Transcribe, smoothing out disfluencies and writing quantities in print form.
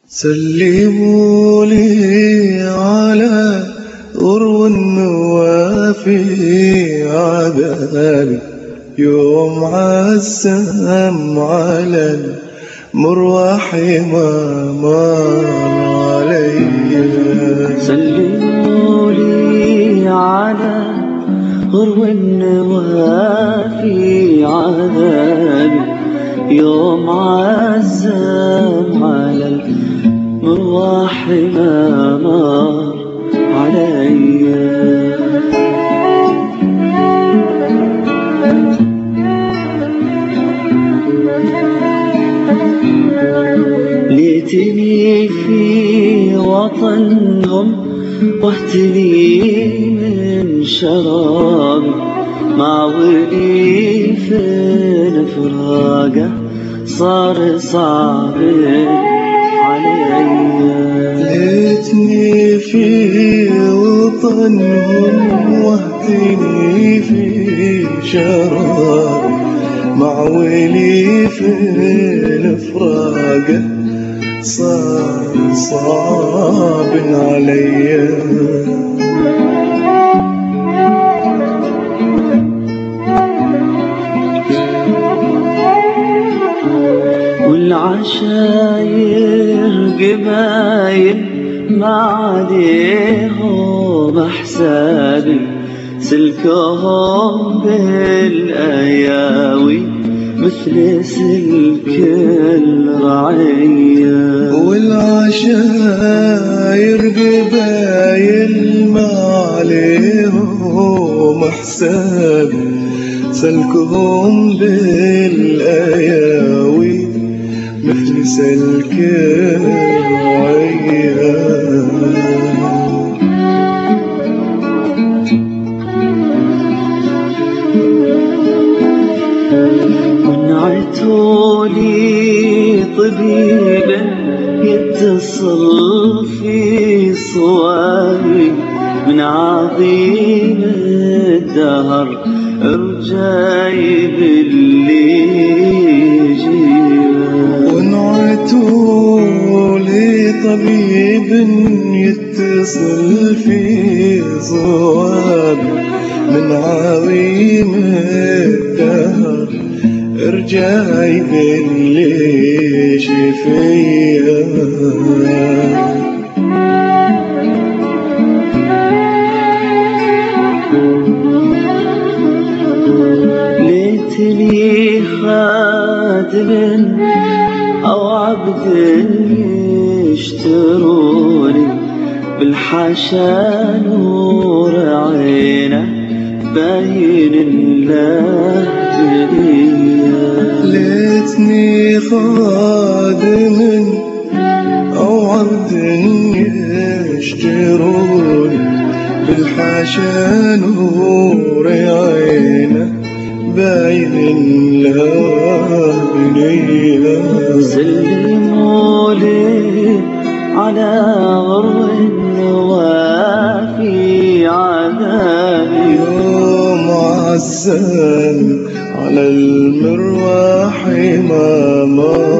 سلموا لي على غرو النوافي عذابي يوم عزم على المروح ما مر علي. سلموا لي على غرو النوافي عذابي يوم عزم على المروح ما مر علي. ليتني في وطنهم واهتني من شرابي مع ولي في الفراقه صار صعب علي. ليتني في وطنهم واهتني في شرابي مع ولي في الفراقه صار صعب علي. والعشاير قبايل ما عليهم حسابي سلكهم بالاياوي مثل سلك الرعية. والعشاير قبايل ما عليهم حساب سلكهم بالاياوي مثل سلك الرعية. منعتوا لي طبيبا يتصل في صوابي من عظيم الدهر ارجاي باللي يجيبه. ونعتوا لي طبيب يتصل في صوابي من عظيم الدهر ارجعي باللي شفيا. ليتني خادم أو عبد يشتروني بالحشا نور عينه باين الله جديا. ليتني خادم أو عبد يشتروني بالحشا نور عينه باين الله بنيا. سلموا لي على غرو النوافي عذابي يوم عزم على المروح ما مر